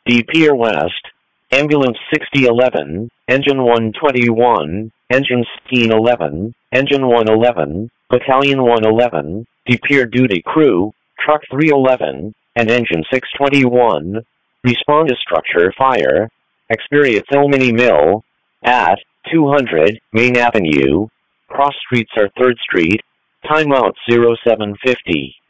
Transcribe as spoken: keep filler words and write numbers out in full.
D. Pier West, Ambulance sixty eleven, Engine one twenty-one, Engine sixteen eleven, Engine one eleven, Battalion one eleven, D. Pier Duty Crew, Truck three eleven, and Engine six twenty-one, respond to structure fire. Experience Ilmini Mill, at two hundred Main Avenue, cross streets are third Street, timeout zero seven fifty.